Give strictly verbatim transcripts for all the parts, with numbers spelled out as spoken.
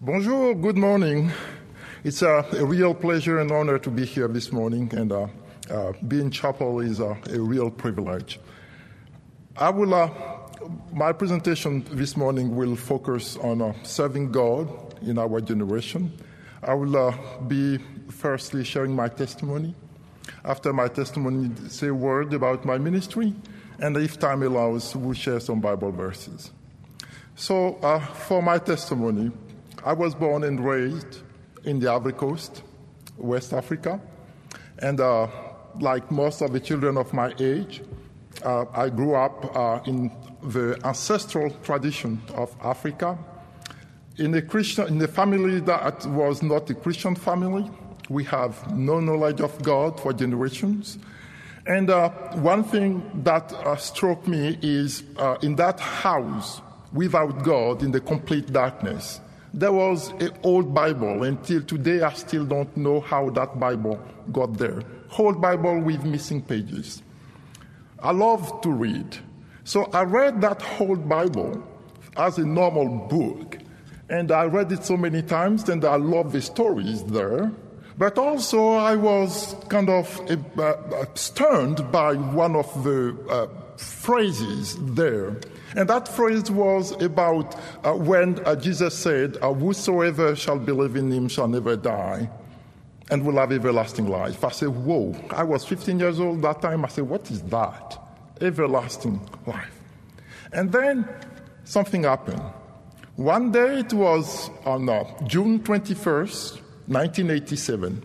Bonjour, good morning. It's a, a real pleasure and honor to be here this morning, and uh, uh, being chapel is a, a real privilege. I will, uh, my presentation this morning will focus on uh, serving God in our generation. I will uh, be firstly sharing my testimony. After my testimony, say a word about my ministry, and if time allows, we'll share some Bible verses. So, uh, for my testimony, I was born and raised in the Ivory Coast, West Africa, and uh, like most of the children of my age, uh, I grew up uh, in the ancestral tradition of Africa, in a Christian, in a family that was not a Christian family. We have no knowledge of God for generations. And uh, one thing that uh, struck me is uh, in that house, without God, in the complete darkness, there was an old Bible. Until today, I still don't know how that Bible got there. Old Bible with missing pages. I love to read. So I read that old Bible as a normal book. And I read it so many times, and I love the stories there. But also, I was kind of uh, uh, stunned by one of the uh, phrases there. And that phrase was about uh, when uh, Jesus said, uh, whosoever shall believe in him shall never die and will have everlasting life. I said, whoa. I was fifteen years old that time. I said, what is that? Everlasting life. And then something happened. One day, it was on uh, June twenty-first, nineteen eighty-seven.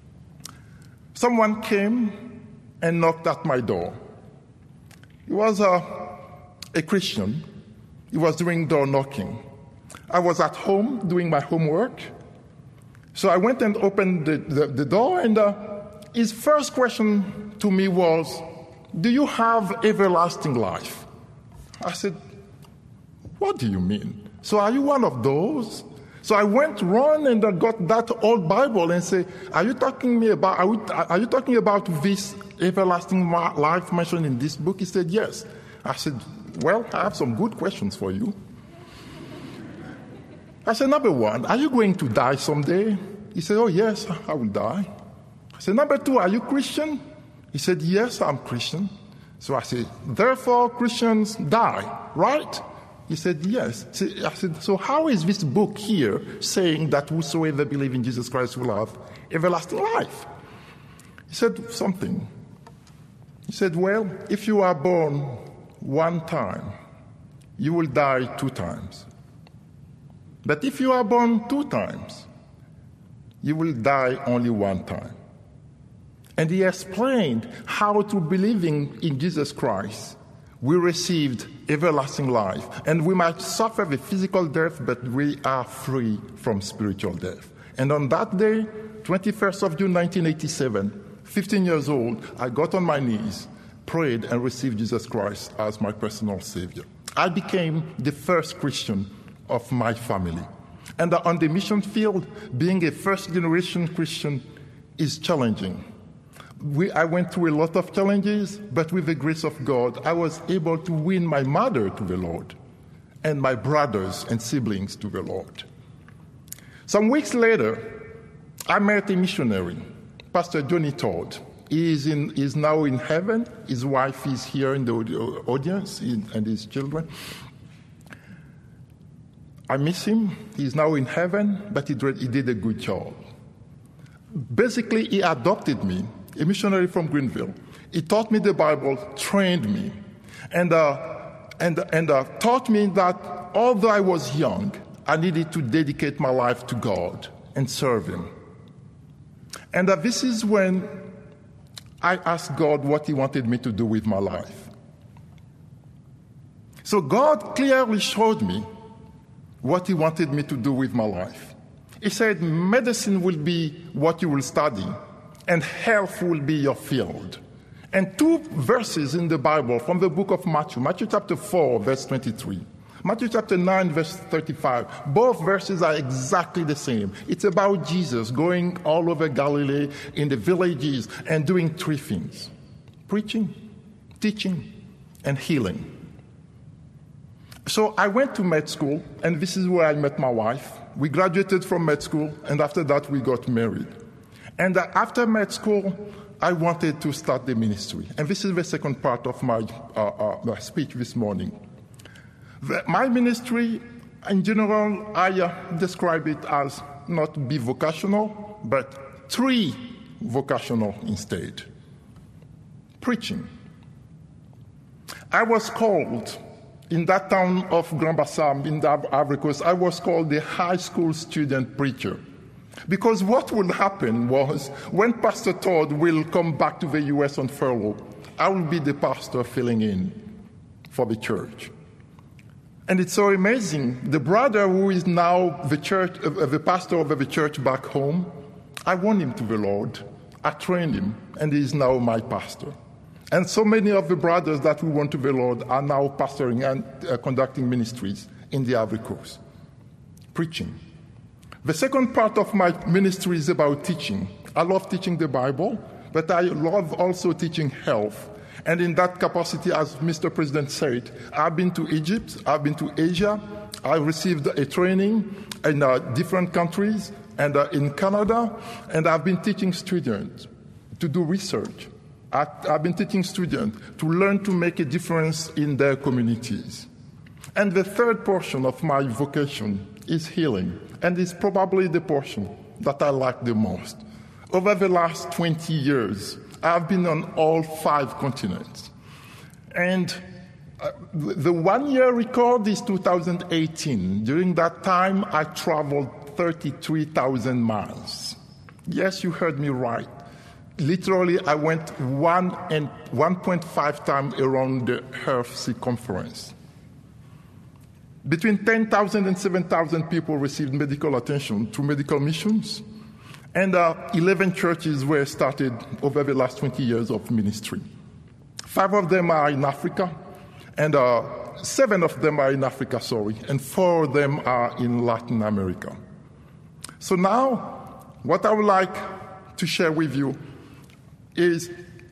Someone came and knocked at my door. It was a... Uh, a Christian. He was doing door knocking. I was at home doing my homework. So I went and opened the, the, the door, and uh, his first question to me was, do you have everlasting life? I said, what do you mean? So are you one of those? So I went run and I got that old Bible and said, are you talking me about, are, we, are you talking about this everlasting life mentioned in this book? He said, yes. I said, well, I have some good questions for you. I said, number one, are you going to die someday? He said, oh, yes, I will die. I said, number two, are you Christian? He said, yes, I'm Christian. So I said, therefore, Christians die, right? He said, yes. I said, so how is this book here saying that whosoever believes in Jesus Christ will have everlasting life? He said something. He said, well, if you are born one time, you will die two times. But if you are born two times, you will die only one time. And he explained how through believing in Jesus Christ, we received everlasting life. And we might suffer the physical death, but we are free from spiritual death. And on that day, twenty-first of June, nineteen eighty-seven, fifteen years old, I got on my knees, prayed, and received Jesus Christ as my personal Savior. I became the first Christian of my family. And on the mission field, being a first-generation Christian is challenging. We, I went through a lot of challenges, but with the grace of God, I was able to win my mother to the Lord and my brothers and siblings to the Lord. Some weeks later, I met a missionary, Pastor Johnny Todd. He is, in, is now in heaven. His wife is here in the audience, and his children. I miss him. He's now in heaven, but he did, he did a good job. Basically, he adopted me, a missionary from Greenville. He taught me the Bible, trained me, and, uh, and, and uh, taught me that although I was young, I needed to dedicate my life to God and serve him. And uh, this is when I asked God what he wanted me to do with my life. So God clearly showed me what he wanted me to do with my life. He said, medicine will be what you will study, and health will be your field. And two verses in the Bible from the book of Matthew, Matthew chapter four, verse twenty-three. Matthew chapter nine, verse thirty-five. Both verses are exactly the same. It's about Jesus going all over Galilee in the villages and doing three things: preaching, teaching, and healing. So I went to med school, and this is where I met my wife, We graduated from med school, and after that we got married. And uh, after med school, I wanted to start the ministry. And this is the second part of my, uh, uh, my speech this morning. The, my ministry, in general, I uh, describe it as not bivocational, but three-vocational instead. Preaching. I was called, in that town of Grand Bassam, in the Ivory Coast, I was called the high school student preacher. Because what would happen was, when Pastor Todd will come back to the U S on furlough, I will be the pastor filling in for the church. And it's so amazing. The brother who is now the church, uh, the pastor of the church back home, I won him to the Lord. I trained him, and he is now my pastor. And so many of the brothers that we won to the Lord are now pastoring and uh, conducting ministries in the Ivory Coast. Preaching. The second part of my ministry is about teaching. I love teaching the Bible, but I love also teaching health. And in that capacity, as Mister President said, I've been to Egypt, I've been to Asia, I received a training in uh, different countries and uh, in Canada, and I've been teaching students to do research. I, I've been teaching students to learn to make a difference in their communities. And the third portion of my vocation is healing, and it's probably the portion that I like the most. Over the last twenty years, I've been on all five continents. And uh, the one-year record is two thousand eighteen. During that time, I traveled thirty-three thousand miles. Yes, you heard me right. Literally, I went one and one point five times around the Earth circumference. Between ten thousand and seven thousand people received medical attention through medical missions, and uh, eleven churches were started over the last twenty years of ministry. Five of them are in Africa, and uh, seven of them are in Africa, sorry, and four of them are in Latin America. So now, what I would like to share with you is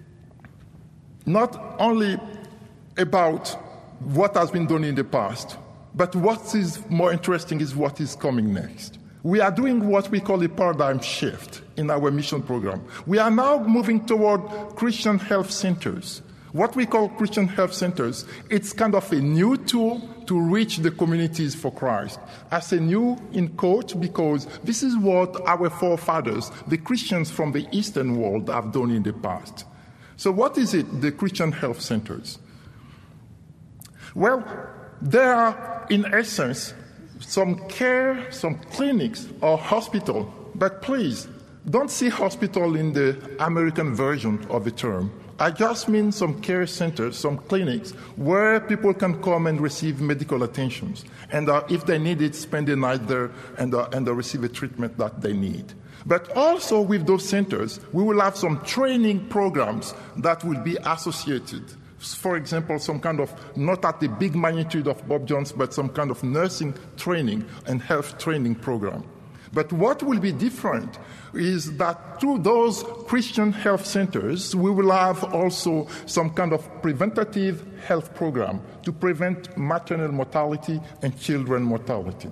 not only about what has been done in the past, but what is more interesting is what is coming next. We are doing what we call a paradigm shift in our mission program. We are now moving toward Christian health centers. What we call Christian health centers, it's kind of a new tool to reach the communities for Christ. I say new in quote because this is what our forefathers, the Christians from the Eastern world, have done in the past. So what is it, the Christian health centers? Well, there are, in essence, some care, some clinics or hospital, but please, don't see hospital in the American version of the term. I just mean some care centers, some clinics, where people can come and receive medical attentions. And uh, if they need it, spend the night there and, uh, and uh, receive the treatment that they need. But also with those centers, we will have some training programs that will be associated. For example, some kind of, not at the big magnitude of Bob Jones, but some kind of nursing training and health training program. But what will be different is that through those Christian health centers, we will have also some kind of preventative health program to prevent maternal mortality and children mortality.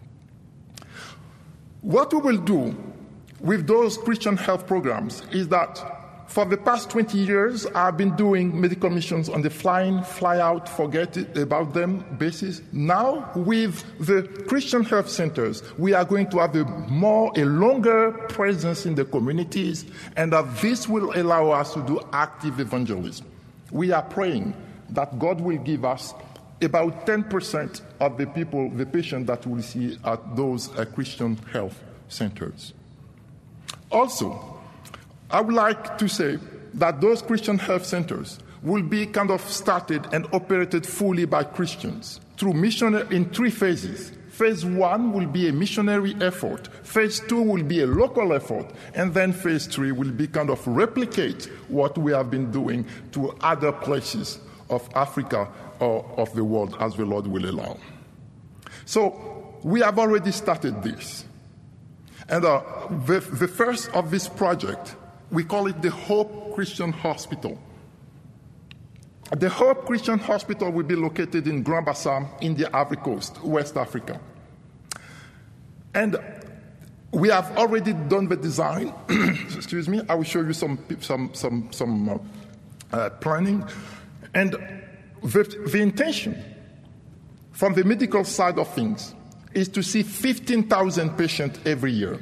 What we will do with those Christian health programs is that for the past twenty years, I've been doing medical missions on the fly-in, fly-out, forget about them basis. Now, with the Christian health centers, we are going to have a more, a longer presence in the communities, and that this will allow us to do active evangelism. We are praying that God will give us about ten percent of the people, the patients that we see at those uh, Christian health centers. Also, I would like to say that those Christian health centers will be kind of started and operated fully by Christians through mission in three phases. Phase one will be a missionary effort. Phase two will be a local effort. And then phase three will be kind of replicate what we have been doing to other places of Africa or of the world as the Lord will allow. So we have already started this. And uh, the, the first of this project, we call it the Hope Christian Hospital. The Hope Christian Hospital will be located in Grand Bassam in the Ivory Coast, West Africa. And we have already done the design. Excuse me. I will show you some some some some uh, uh, planning, and the, the intention from the medical side of things is to see fifteen thousand patients every year.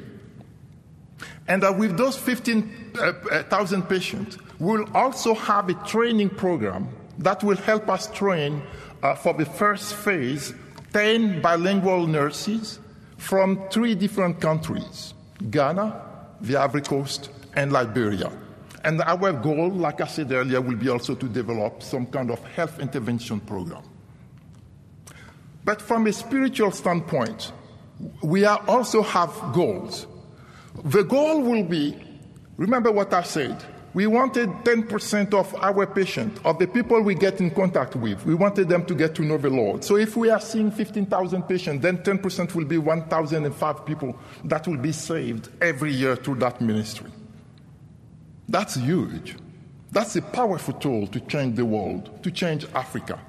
And uh, with those fifteen thousand patients, we'll also have a training program that will help us train uh, for the first phase ten bilingual nurses from three different countries, Ghana, the Ivory Coast, and Liberia. And our goal, like I said earlier, will be also to develop some kind of health intervention program. But from a spiritual standpoint, we are also have goals. The goal will be, remember what I said, we wanted ten percent of our patients, of the people we get in contact with, we wanted them to get to know the Lord. So if we are seeing fifteen thousand patients, then ten percent will be one thousand five people that will be saved every year through that ministry. That's huge. That's a powerful tool to change the world, to change Africa.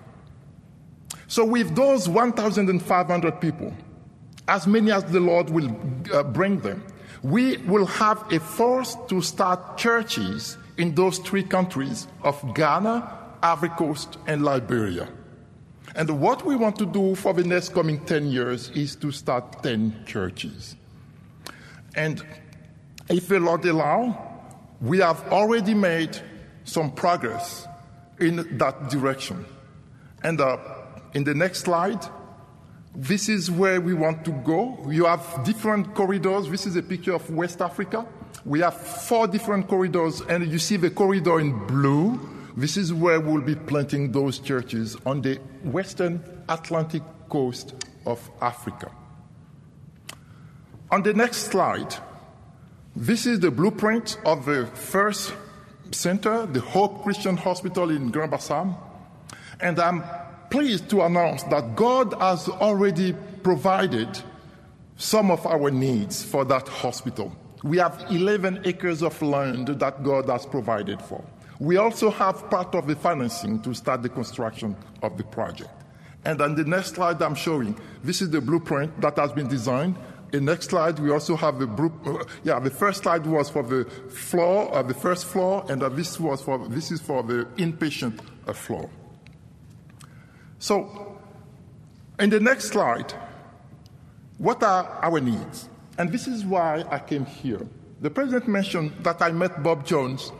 So with those one thousand five hundred people, as many as the Lord will uh, bring them, we will have a force to start churches in those three countries of Ghana, Ivory Coast, and Liberia. And what we want to do for the next coming ten years is to start ten churches. And if the Lord allow, we have already made some progress in that direction. And uh, in the next slide, this is where we want to go. You have different corridors. This is a picture of West Africa. We have four different corridors, and you see the corridor in blue. This is where we'll be planting those churches on the western Atlantic coast of Africa. On the next slide, this is the blueprint of the first center, the Hope Christian Hospital in Grand-Bassam. And I'm pleased to announce that God has already provided some of our needs for that hospital. We have eleven acres of land that God has provided for. We also have part of the financing to start the construction of the project. And on the next slide I'm showing, this is the blueprint that has been designed. The next slide, we also have the uh, yeah. The first slide was for the floor, uh, the first floor, and uh, this was for this is for the inpatient uh, floor. So, in the next slide, what are our needs? And this is why I came here. The president mentioned that I met Bob Jones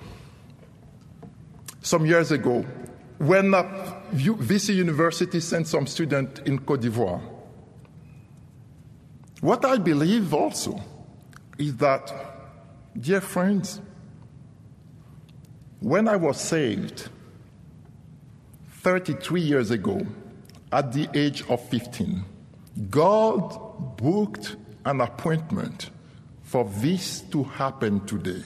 some years ago when uh, V C University sent some students in Côte d'Ivoire. What I believe also is that, dear friends, when I was saved thirty-three years ago, at the age of fifteen, God booked an appointment for this to happen today.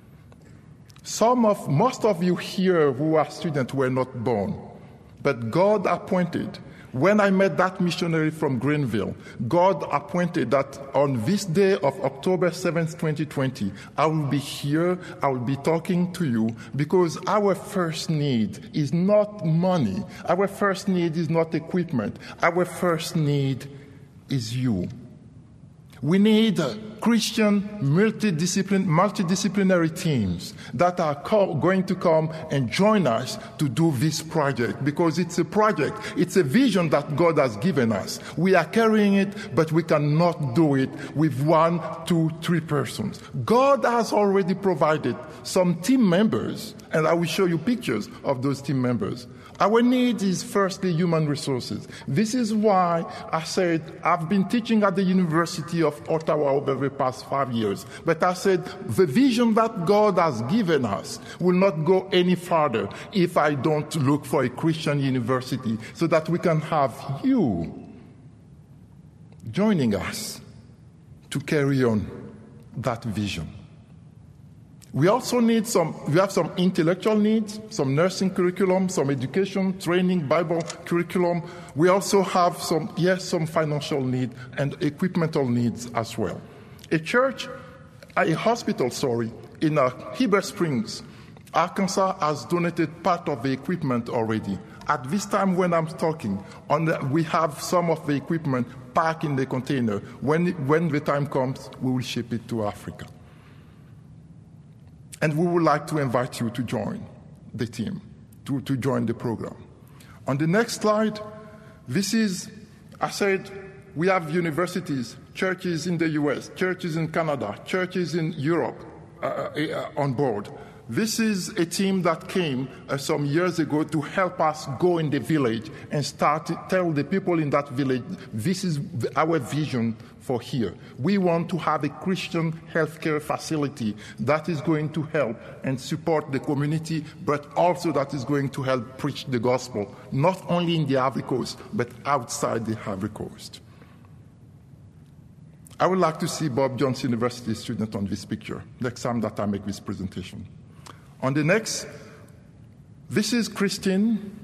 Some of, most of you here who are students were not born, but God appointed. When I met that missionary from Greenville, God appointed that on this day of October seventh, twenty twenty, I will be here, I will be talking to you, because our first need is not money. Our first need is not equipment. Our first need is you. We need Christian multidiscipline, multidisciplinary teams that are co- going to come and join us to do this project, because it's a project, it's a vision that God has given us. We are carrying it, but we cannot do it with one, two, three persons. God has already provided some team members, and I will show you pictures of those team members. Our need is firstly human resources. This is why I said I've been teaching at the University of Ottawa over the past five years. But I said the vision that God has given us will not go any farther if I don't look for a Christian university so that we can have you joining us to carry on that vision. We also need some, we have some intellectual needs, some nursing curriculum, some education, training, Bible curriculum. We also have some, yes, some financial need and equipmental needs as well. A church, a hospital, sorry, in uh, Heber Springs, Arkansas has donated part of the equipment already. At this time when I'm talking, on the, we have some of the equipment packed in the container. When, when the time comes, we will ship it to Africa. And we would like to invite you to join the team, to, to join the program. On the next slide, this is, I said, we have universities, churches in the U S, churches in Canada, churches in Europe uh, uh, on board. This is a team that came uh, some years ago to help us go in the village and start to tell the people in that village, this is our vision for here. We want to have a Christian healthcare facility that is going to help and support the community, but also that is going to help preach the gospel, not only in the Ivory Coast, but outside the Ivory Coast. I would like to see Bob Jones University student on this picture next time that I make this presentation. On the next, this is Christine,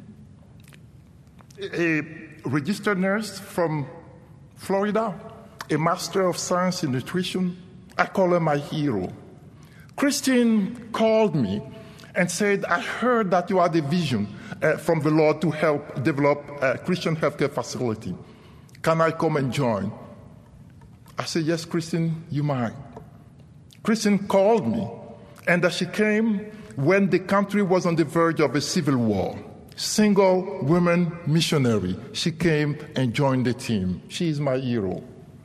a registered nurse from Florida, a master of science in nutrition. I call her my hero. Christine called me and said, I heard that you had a vision uh, from the Lord to help develop a Christian healthcare facility. Can I come and join? I said, yes, Christine, you might. Christine called me, and uh, she came when the country was on the verge of a civil war. Single woman missionary. She came and joined the team. She is my hero.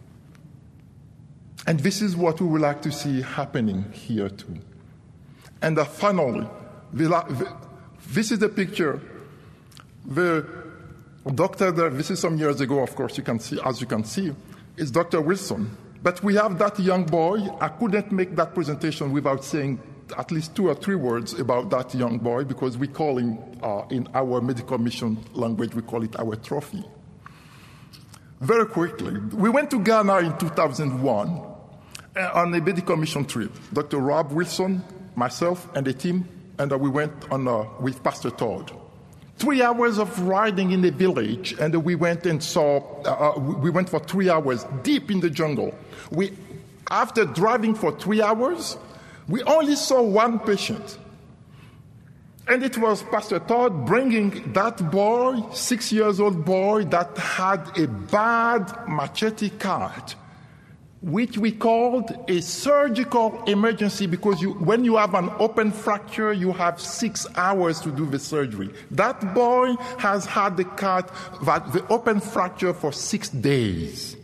And this is what we would like to see happening here too. And uh, finally, the, the, this is the picture. The doctor there, this is some years ago, of course, you can see, as you can see, is Doctor Wilson. But we have that young boy. I couldn't make that presentation without saying at least two or three words about that young boy, because we call him, uh, in our medical mission language, we call it our trophy. Very quickly, we went to Ghana in two thousand one uh, on a medical mission trip. Doctor Rob Wilson, myself, and the team, and uh, we went on uh, with Pastor Todd. Three hours of riding in the village, and uh, we went and saw, uh, we went for three hours deep in the jungle. We, after driving for three hours, we only saw one patient. And it was Pastor Todd bringing that boy, six years old boy, that had a bad machete cut, which we called a surgical emergency, because you, when you have an open fracture, you have six hours to do the surgery. That boy has had the cut, the open fracture for six days.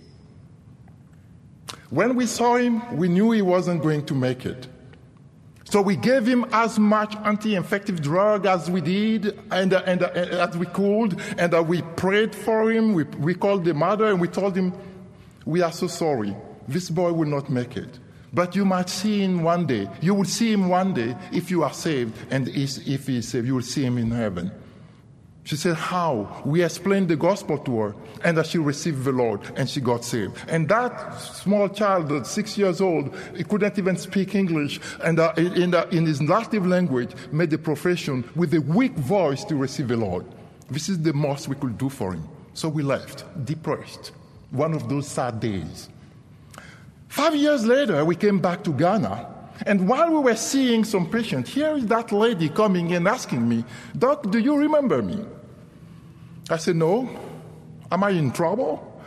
When we saw him, we knew he wasn't going to make it. So we gave him as much anti-infective drug as we did and, uh, and uh, as we could, and uh, we prayed for him. We, we called the mother and we told him, we are so sorry. This boy will not make it. But you might see him one day. You will see him one day if you are saved, and if he is saved, you will see him in heaven. She said, how? We explained the gospel to her, and that she received the Lord, and she got saved. And that small child, six years old, he couldn't even speak English, and uh, in, uh, in his native language, made the profession with a weak voice to receive the Lord. This is the most we could do for him. So we left, depressed, one of those sad days. Five years later, we came back to Ghana, and while we were seeing some patients, here is that lady coming and asking me, Doc, do you remember me? I said, no. Am I in trouble?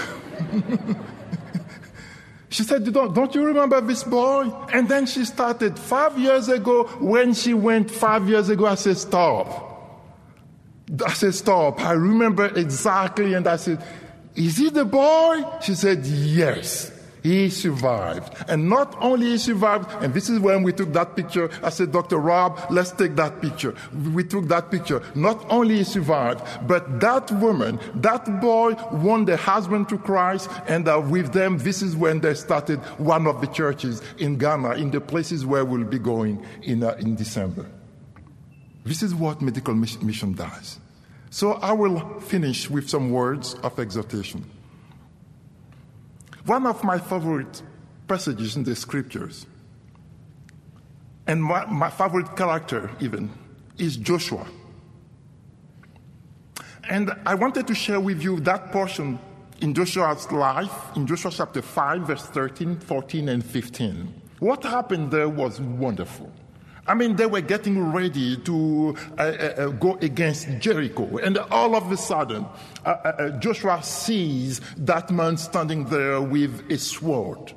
She said, don't, don't you remember this boy? And then she started five years ago. When she went five years ago, I said, stop. I said, stop. I remember exactly. And I said, is he the boy? She said, yes. He survived. And not only he survived, and this is when we took that picture. I said, Doctor Rob, let's take that picture. We took that picture. Not only he survived, but that woman, that boy won their husband to Christ, and uh, with them, this is when they started one of the churches in Ghana, in the places where we'll be going in, uh, in December. This is what medical mission does. So I will finish with some words of exhortation. One of my favorite passages in the scriptures, and my, my favorite character even, is Joshua. And I wanted to share with you that portion in Joshua's life, in Joshua chapter five, verse thirteen, fourteen, and fifteen. What happened there was wonderful. I mean, they were getting ready to uh, uh, go against Jericho. And all of a sudden, uh, uh, Joshua sees that man standing there with a sword.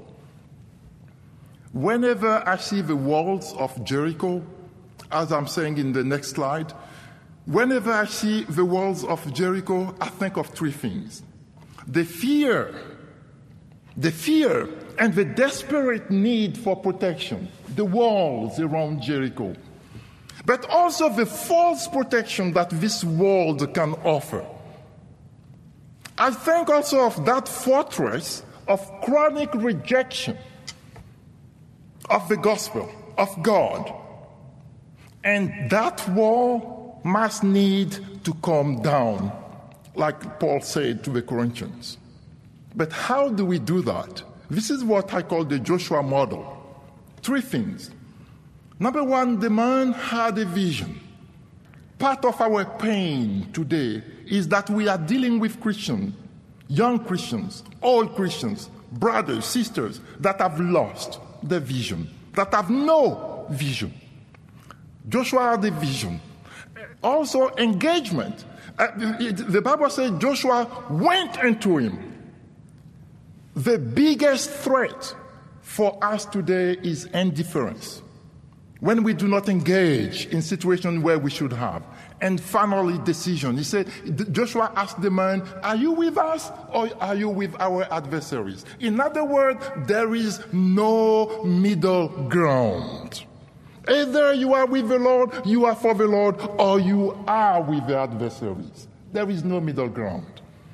Whenever I see the walls of Jericho, as I'm saying in the next slide, whenever I see the walls of Jericho, I think of three things. The fear, the fear and the desperate need for protection, the walls around Jericho, but also the false protection that this world can offer. I think also of that fortress of chronic rejection of the gospel of God. And that wall must need to come down, like Paul said to the Corinthians. But how do we do that? This is what I call the Joshua model. Three things. Number one, the man had a vision. Part of our pain today is that we are dealing with Christians, young Christians, old Christians, brothers, sisters, that have lost the vision, that have no vision. Joshua had a vision. Also, engagement. Uh, the Bible says Joshua went into him. The biggest threat for us today is indifference. When we do not engage in situations where we should have. And finally, decision. He said, Joshua asked the man, are you with us or are you with our adversaries? In other words, there is no middle ground. Either you are with the Lord, you are for the Lord, or you are with the adversaries. There is no middle ground.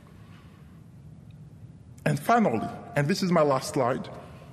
And finally, and this is my last slide,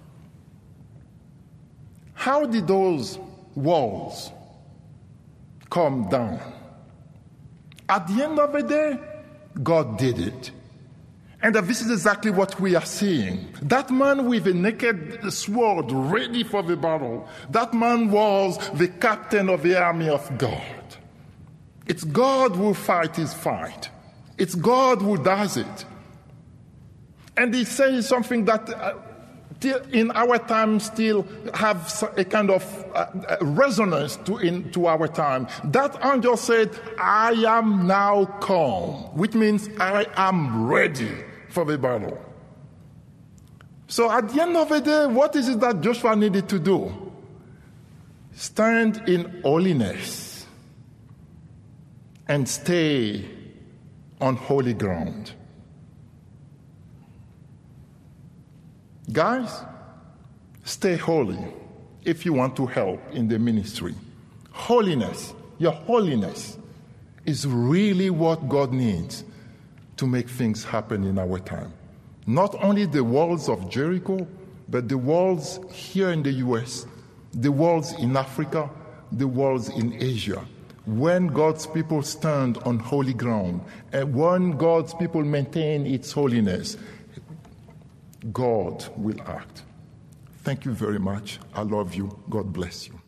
how did those walls come down? At the end of the day, God did it. And this is exactly what we are seeing. That man with a naked sword ready for the battle, that man was the captain of the army of God. It's God who fights his fight. It's God who does it. And he says something that uh, in our time still have a kind of uh, resonance to, in, to our time. That angel said, I am now come, which means I am ready for the battle. So at the end of the day, what is it that Joshua needed to do? Stand in holiness and stay on holy ground. Guys, stay holy if you want to help in the ministry. Holiness, your holiness, is really what God needs to make things happen in our time. Not only the walls of Jericho, but the walls here in the U S, the walls in Africa, the walls in Asia. When God's people stand on holy ground, and when God's people maintain its holiness, God will act. Thank you very much. I love you. God bless you.